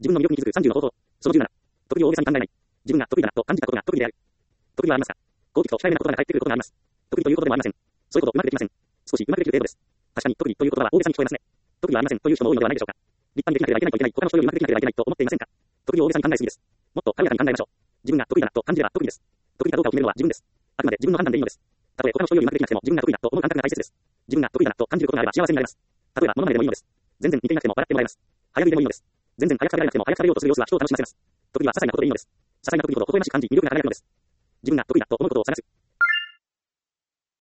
自分の魅力に気づく30の方法。その17。特技を大げさに考えない。自分が得意だなと感じたことが特技である。特技はありますか？こう聞くと控えめな言葉が返ってくることがあります。特技ということでもありません。そういうことうまくできません。少しうまくできる程度です。確かに特技という言葉は大げさに聞こえますね。特技はありませんという人も多いのではないでしょうか。立派にできなければいけないといけない。他の人よりうまくできなければいけないと思っていませんか？特技を大げさに考えすぎです。もっと軽やかに考えましょう。自分が得意だなと感じれば特技です。得意かどうかを決めるのは自分です。あくまで自分の判断でいいのです。たとえ他の人よりうまくできなくても自分が得意だと思う感覚が大切です。自分が得意だなと感じることがあれば幸せになれます。例えば、モノマネでもいいのです。全然似ていなくても笑ってもらえます。早食いでもいいのです。全然早く食べられなくても早く食べようとする様子は人を楽しませます。特技は些細なことでいいのです。些細な特技ほど微笑ましく感じ、魅力が輝くのです。自分が得意だと思うことを探す。